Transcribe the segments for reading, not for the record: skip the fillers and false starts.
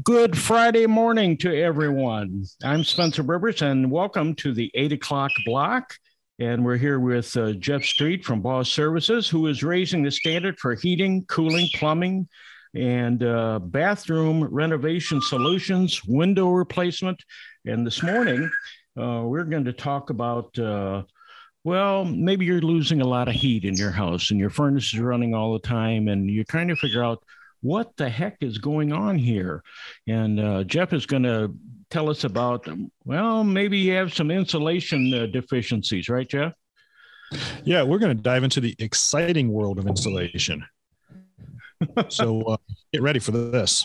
Good Friday morning to everyone. I'm Spencer Rivers, and welcome to the 8 o'clock block. And we're here with Jeff Street from Boss Services, who is raising the standard for heating, cooling, plumbing, and bathroom renovation solutions, window replacement. And this morning, we're going to talk about maybe you're losing a lot of heat in your house and your furnace is running all the time, and you're trying to figure out what the heck is going on here. And Jeff is going to tell us about, maybe you have some insulation deficiencies, right, Jeff? Yeah, we're going to dive into the exciting world of insulation. So get ready for this.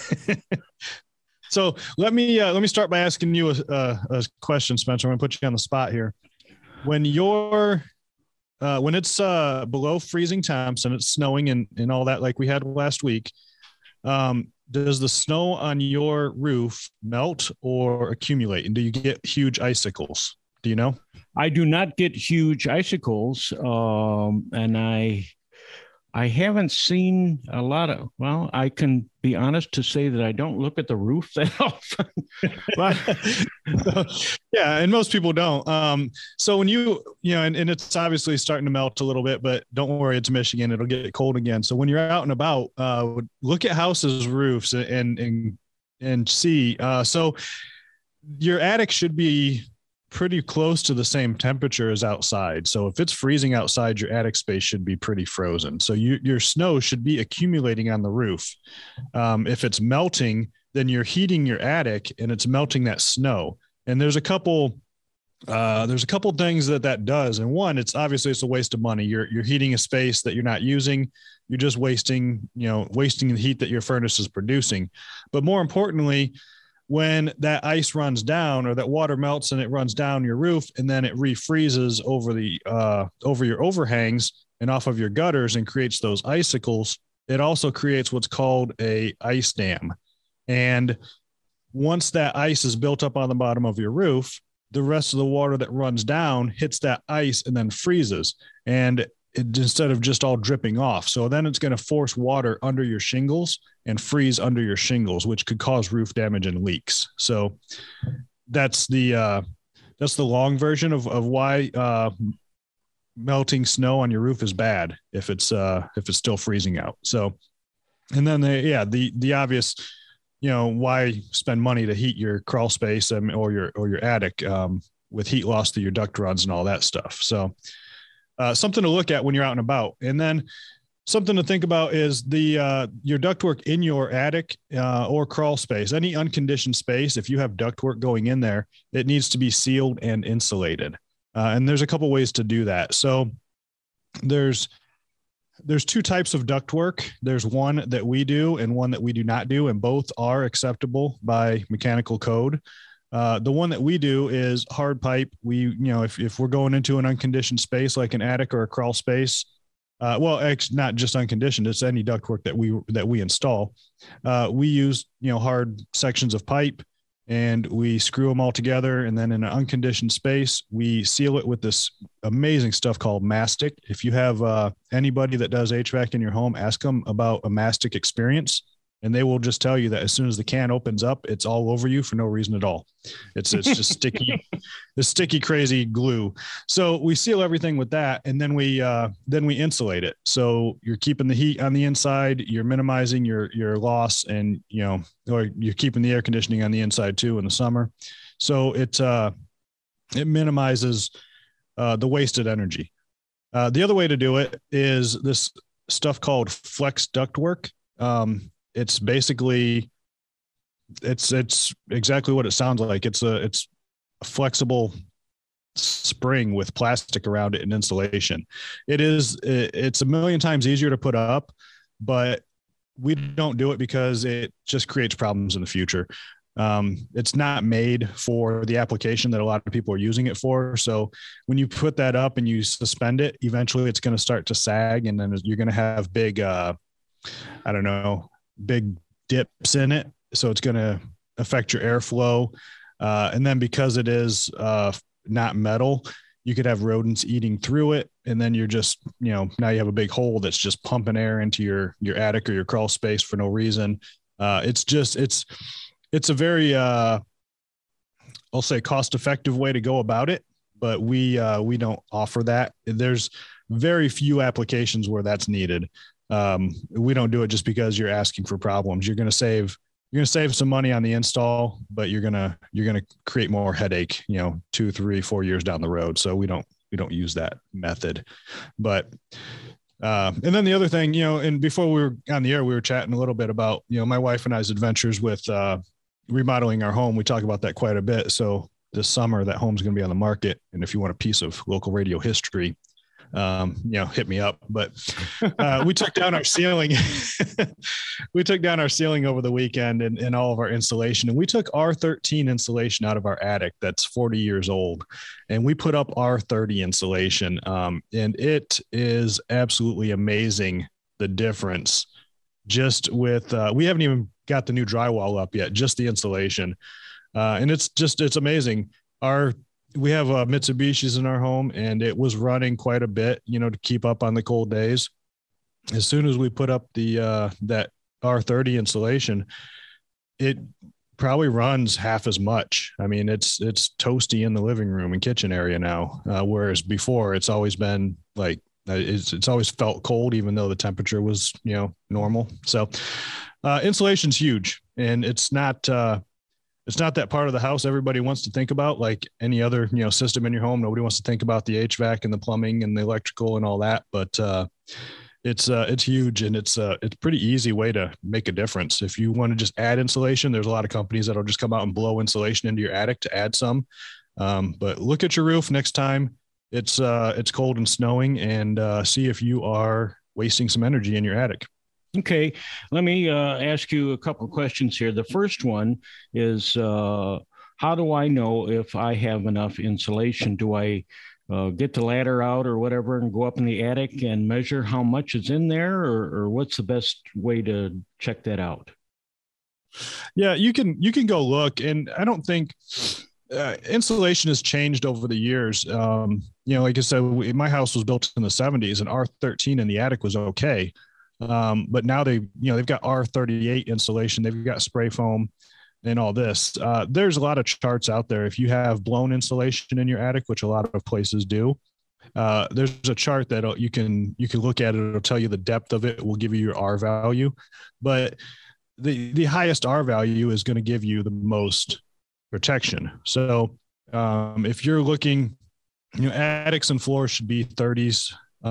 So let me start by asking you a question, Spencer. I'm going to put you on the spot here. When it's below freezing temps and it's snowing and all that, like we had last week, does the snow on your roof melt or accumulate? And do you get huge icicles? Do you know? I do not get huge icicles. And I haven't seen a lot of, I can be honest to say that I don't look at the roof that often. Yeah. And most people don't. So when and it's obviously starting to melt a little bit, but don't worry, it's Michigan. It'll get cold again. So when you're out and about, look at houses' roofs and see. So your attic should be pretty close to the same temperature as outside. So if it's freezing outside, your attic space should be pretty frozen. So your snow should be accumulating on the roof. If it's melting, then you're heating your attic and it's melting that snow. And there's a couple things that does. And one, it's a waste of money. You're heating a space that you're not using. You're just wasting the heat that your furnace is producing. But more importantly, when that ice runs down or that water melts and it runs down your roof and then it refreezes over your overhangs and off of your gutters and creates those icicles, it also creates what's called a ice dam. And once that ice is built up on the bottom of your roof, the rest of the water that runs down hits that ice and then freezes, and instead of just all dripping off. So then it's going to force water under your shingles and freeze under your shingles, which could cause roof damage and leaks. So that's the long version of why melting snow on your roof is bad if it's still freezing out. So, and then the obvious, why spend money to heat your crawl space or your attic with heat loss to your duct runs and all that stuff. So something to look at when you're out and about. And then something to think about is your ductwork in your attic or crawl space, any unconditioned space. If you have ductwork going in there, it needs to be sealed and insulated. And there's a couple ways to do that. So there's two types of ductwork. There's one that we do and one that we do not do, and both are acceptable by mechanical code. The one that we do is hard pipe. If we're going into an unconditioned space like an attic or a crawl space, it's not just unconditioned, it's any ductwork that we install. We use, hard sections of pipe and we screw them all together. And then in an unconditioned space, we seal it with this amazing stuff called mastic. If you have anybody that does HVAC in your home, ask them about a mastic experience. And they will just tell you that as soon as the can opens up, it's all over you for no reason at all. It's just sticky, crazy glue. So we seal everything with that, and then we insulate it. So you're keeping the heat on the inside, you're minimizing your loss, and or you're keeping the air conditioning on the inside too in the summer. So it minimizes the wasted energy. The other way to do it is this stuff called flex ductwork. It's basically, it's exactly what it sounds like. It's a flexible spring with plastic around it and insulation. It's a million times easier to put up, but we don't do it because it just creates problems in the future. It's not made for the application that a lot of people are using it for. So when you put that up and you suspend it, eventually it's going to start to sag, and then you're going to have big dips in it. So it's going to affect your airflow. And then because it is not metal, you could have rodents eating through it. And then you're just, now you have a big hole that's just pumping air into your attic or your crawl space for no reason. It's a very, I'll say cost effective way to go about it, but we don't offer that. There's very few applications where that's needed. We don't do it just because you're asking for problems. You're going to save some money on the install, but you're going to create more headache, 2, 3, 4 years down the road. So we don't use that method. But and then the other thing, and before we were on the air, we were chatting a little bit about, my wife and I's adventures with remodeling our home. We talk about that quite a bit. So this summer that home's going to be on the market. And if you want a piece of local radio history, hit me up. But we took down our ceiling. We took down our ceiling over the weekend and all of our insulation. And we took R13 insulation out of our attic that's 40 years old. And we put up R30 insulation. And it is absolutely amazing, the difference. Just with, we haven't even got the new drywall up yet, just the insulation. And it's amazing. We have Mitsubishis in our home, and it was running quite a bit, to keep up on the cold days. As soon as we put up that R30 insulation, it probably runs half as much. I mean, it's toasty in the living room and kitchen area now, whereas before it's always been like it's always felt cold, even though the temperature was normal. So insulation's huge, and it's not that part of the house everybody wants to think about, like any other, system in your home. Nobody wants to think about the HVAC and the plumbing and the electrical and all that. But it's huge, and it's a pretty easy way to make a difference. If you want to just add insulation, there's a lot of companies that'll just come out and blow insulation into your attic to add some. But look at your roof next time it's cold and snowing, and see if you are wasting some energy in your attic. Okay, let me ask you a couple of questions here. The first one is, how do I know if I have enough insulation? Do I get the ladder out or whatever and go up in the attic and measure how much is in there, or what's the best way to check that out? Yeah, you can go look, and I don't think insulation has changed over the years. Like I said, my house was built in the 70s, and R13 in the attic was okay. But now they've got R38 insulation, they've got spray foam and all this. There's a lot of charts out there. If you have blown insulation in your attic, which a lot of places do, there's a chart that you can look at it. It'll tell you the depth of it. It will give you your R value, but the highest R value is going to give you the most protection. So if you're looking, attics and floors should be 30s,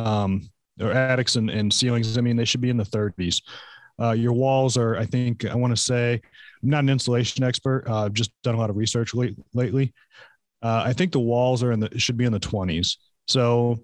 or attics and ceilings. I mean, they should be in the 30s. Your walls are, I want to say, I'm not an insulation expert. I've just done a lot of research lately. I think the walls should be in the 20s. So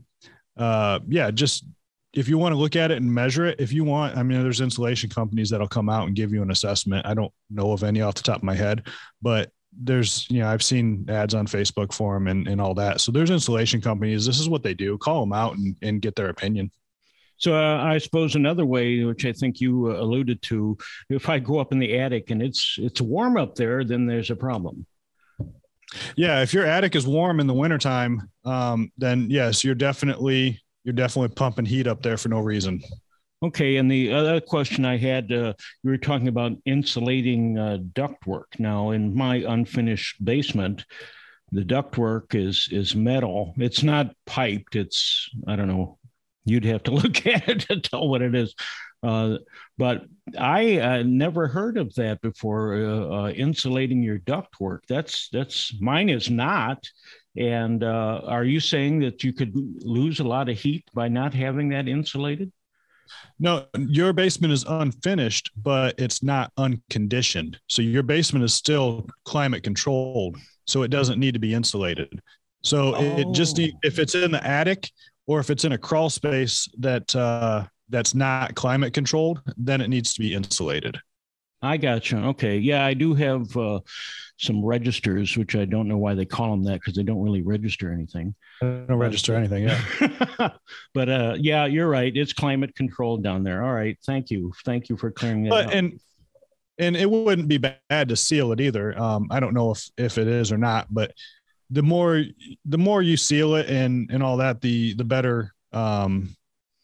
just if you want to look at it and measure it, if you want, I mean, there's insulation companies that'll come out and give you an assessment. I don't know of any off the top of my head, but there's, I've seen ads on Facebook for them and all that. So there's insulation companies. This is what they do. Call them out and get their opinion. So I suppose another way, which I think you alluded to, if I go up in the attic and it's warm up there, then there's a problem. Yeah, if your attic is warm in the wintertime, then yes, you're definitely pumping heat up there for no reason. Okay, and the other question I had, you were talking about insulating ductwork. Now, in my unfinished basement, the ductwork is metal. It's not piped. It's, I don't know, you'd have to look at it to tell what it is. But I never heard of that before, insulating your ductwork. That's mine is not. And are you saying that you could lose a lot of heat by not having that insulated? No, your basement is unfinished, but it's not unconditioned. So your basement is still climate controlled. So it doesn't need to be insulated. So it just if it's in the attic or if it's in a crawl space that's not climate controlled, then it needs to be insulated. I gotcha. Okay. Yeah, I do have some registers, which I don't know why they call them that, because they don't really register anything. They don't register anything, yeah. But yeah, you're right. It's climate controlled down there. All right. Thank you. Thank you for clearing that up. And it wouldn't be bad to seal it either. I don't know if it is or not, but the more you seal it and all that, the better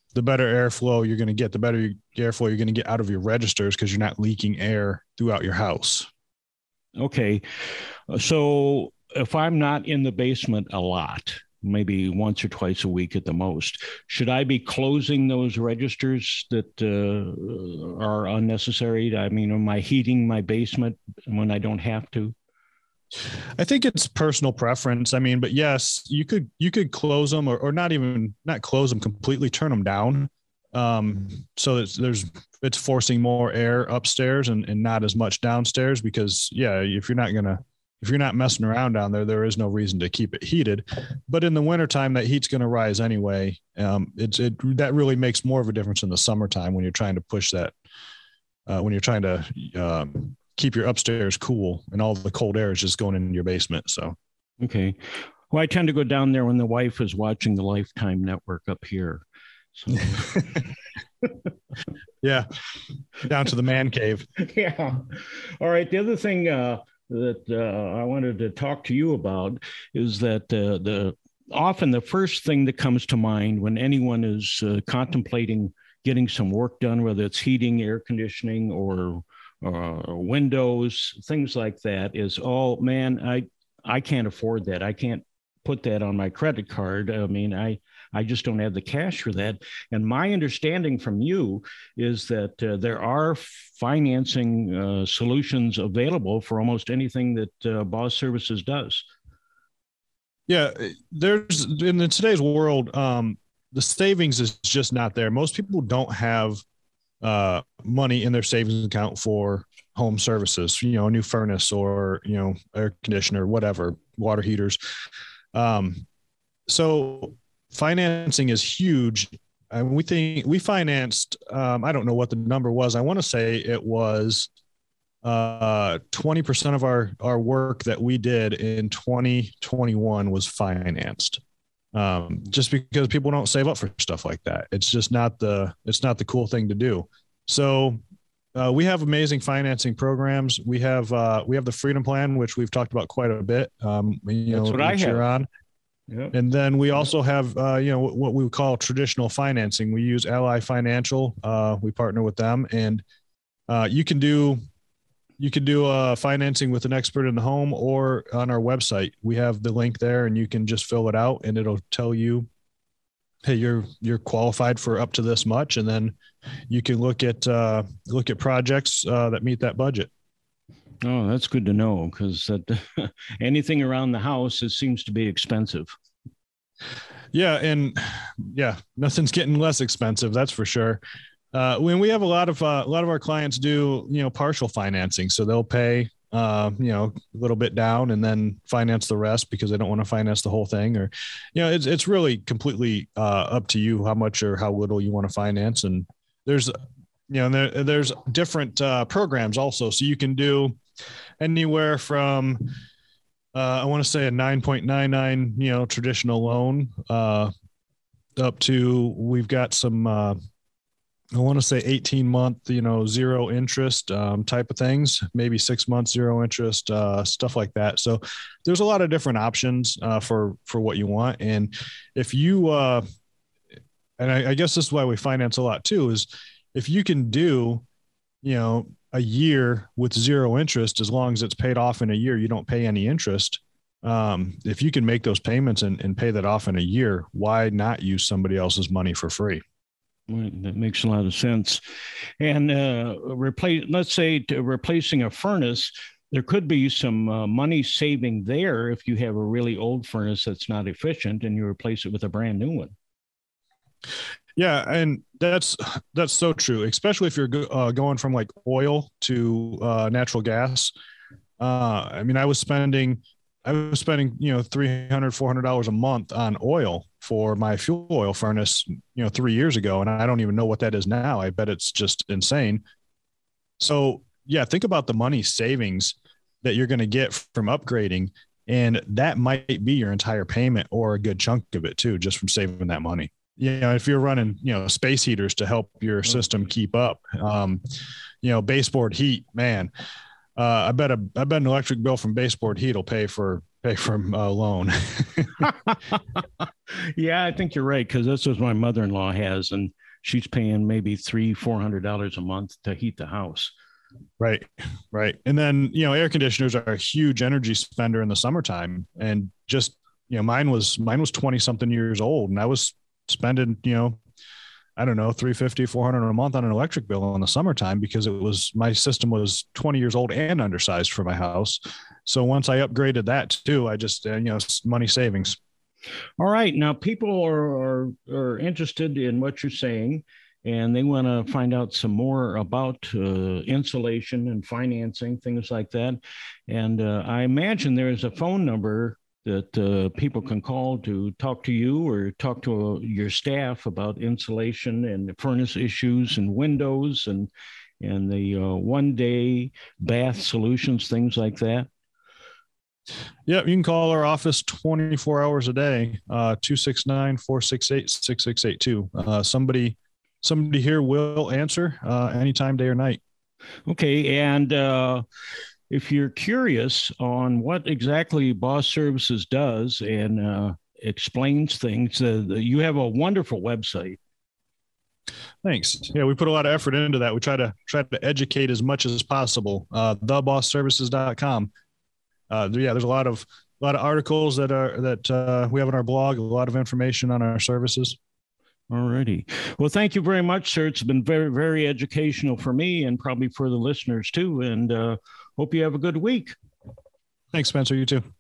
the better airflow you're going to get, the better airflow you're going to get out of your registers because you're not leaking air throughout your house. Okay. So if I'm not in the basement a lot, maybe once or twice a week at the most, should I be closing those registers that are unnecessary? I mean, am I heating my basement when I don't have to? I think it's personal preference. I mean, but yes, you could close them or not close them completely, turn them down. So that it's forcing more air upstairs and not as much downstairs because if you're not messing around down there, there is no reason to keep it heated. But in the wintertime, that heat's going to rise anyway. That really makes more of a difference in the summertime when you're trying to push that, when you're trying to keep your upstairs cool and all the cold air is just going in your basement. So, okay. Well, I tend to go down there when the wife is watching the Lifetime Network up here. So. Yeah. Down to the man cave. Yeah. All right. The other thing that I wanted to talk to you about is that often the first thing that comes to mind when anyone is contemplating getting some work done, whether it's heating, air conditioning, or windows, things like that, is, oh man, I can't afford that. I can't put that on my credit card. I mean, I just don't have the cash for that. And my understanding from you is that there are financing solutions available for almost anything that Boss Services does. Yeah, there's in today's world, the savings is just not there. Most people don't have money in their savings account for home services, a new furnace or, air conditioner, whatever, water heaters. So financing is huge. And we financed, I don't know what the number was. I want to say it was 20% of our work that we did in 2021 was financed. Just because people don't save up for stuff like that. It's just not the cool thing to do. So we have amazing financing programs. We have the Freedom Plan, which we've talked about quite a bit. That's what I have. On. Yep. And then we also have, what we call traditional financing. We use Ally Financial. We partner with them, and you can do financing with an expert in the home or on our website. We have the link there, and you can just fill it out, and it'll tell you, hey, you're qualified for up to this much, and then you can look at projects that meet that budget. Oh, that's good to know, because anything around the house, it seems to be expensive. Yeah, and nothing's getting less expensive, that's for sure. When we have a lot of our clients do, partial financing, so they'll pay, a little bit down and then finance the rest because they don't want to finance the whole thing, or, it's really completely up to you how much or how little you want to finance. And there's, there's different programs also, so you can do anywhere from I want to say a 9.99, traditional loan, up to, we've got some, I want to say 18-month, zero interest type of things, maybe 6 months, zero interest, stuff like that. So there's a lot of different options for what you want. And if you, and I guess this is why we finance a lot too, is if you can do, a year with zero interest, as long as it's paid off in a year, you don't pay any interest. If you can make those payments and pay that off in a year, why not use somebody else's money for free? That makes a lot of sense. And let's say replacing a furnace, there could be some money saving there if you have a really old furnace that's not efficient and you replace it with a brand new one. Yeah, and that's so true, especially if you're going from like oil to natural gas. I mean, I was spending $300, $400 a month on oil for my fuel oil furnace, 3 years ago, and I don't even know what that is now. I bet it's just insane. So yeah, think about the money savings that you're going to get from upgrading, and that might be your entire payment or a good chunk of it too, just from saving that money. If you're running, space heaters to help your system keep up, baseboard heat, man, I bet an electric bill from baseboard heat will pay for a loan. Yeah, I think you're right, because that's what my mother-in-law has, and she's paying maybe $300-400 a month to heat the house. Right. And then, air conditioners are a huge energy spender in the summertime. And just, mine was 20 something years old, and I was spending, I don't know, $350-400 a month on an electric bill in the summertime because my system was 20 years old and undersized for my house. So once I upgraded that too, I just, money savings. All right. Now people are interested in what you're saying, and they want to find out some more about insulation and financing, things like that. And I imagine there is a phone number that people can call to talk to you or talk to your staff about insulation and furnace issues and windows and the one-day bath solutions, things like that. Yeah, you can call our office 24 hours a day, 269-468-6682. Somebody here will answer anytime, day or night. Okay, and if you're curious on what exactly Boss Services does and explains things, you have a wonderful website. Thanks. Yeah, we put a lot of effort into that. We try to educate as much as possible. TheBossServices.com. There's a lot of articles that we have on our blog, a lot of information on our services. All righty. Well, thank you very much, sir. It's been very, very educational for me and probably for the listeners too. And hope you have a good week. Thanks, Spencer. You too.